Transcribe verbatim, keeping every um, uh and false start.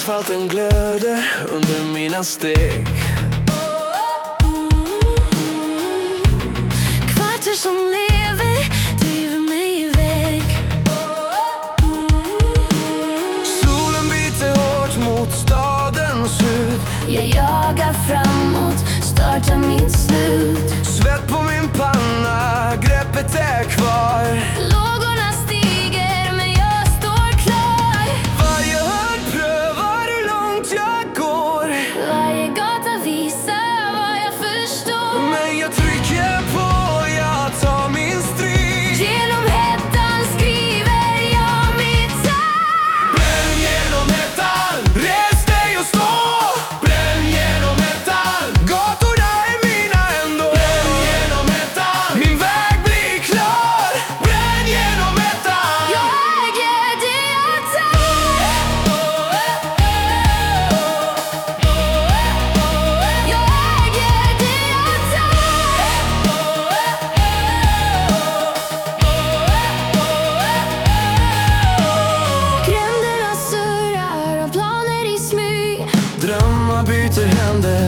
Asfalten glöder under mina steg. Kvarter som lever driver mig iväg. Solen biter hårt mot stadens hud. Jag jagar framåt, startar mitt slut. Svett på min panna, greppet är kvar. Lågorna stiger men jag står klar. Varje hörn prövar hur långt jag går. Varje gata visar vad jag förstår. Men jag trycker på, jag tar min strid. Genom hettan skriver jag mitt namn. Bränn genom hettan, res dig och stå. Bränn genom hettan, gatorna är mina ändå. Bränn genom hettan, min väg blir klar. Bränn genom hettan. Jag äger det jag tar. Jag äger det jag tar. Gränderna surrar av planer i smyg. Drömmar byter händer